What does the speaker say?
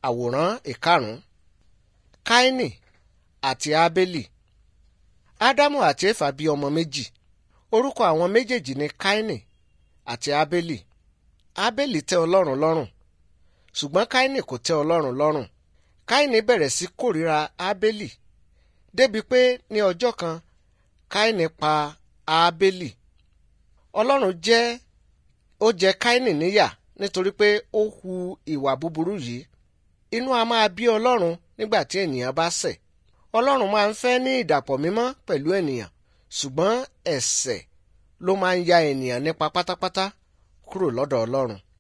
Àwòrán ìkarùn-ún. Káínì àti Ábélì. Ádámù àti Éfà bí ọmọ méjì. Orúkọ àwọn méjèèjì ni Káínì àti Ábélì. Ábélì tẹ́ Ọlọ́run lọ́rùn, ṣùgbọ́n Káínì kò tẹ́ Ọlọ́run lọ́rùn. Káínì bẹ̀rẹ̀ sí kórìíra Ábélì, débi pé ní ọjọ́ kan Káínì pa Ábélì. Ọlọ́run jẹ Káínì níyà nítorí pé ó hu ìwà búburú yìí. Inú a máa bí Ọlọ́run nígbà tí ènìyàn bá ṣẹ̀. Ọlọ́run máa ń fẹ́ ní ìdàpọ̀ mímọ́ pẹ̀lú ènìyàn, ṣùgbọ́n ẹ̀ṣẹ̀ ló máa ń ya ènìyàn nípa pátápátá kúrò lọ́dọ̀ Ọlọ́run.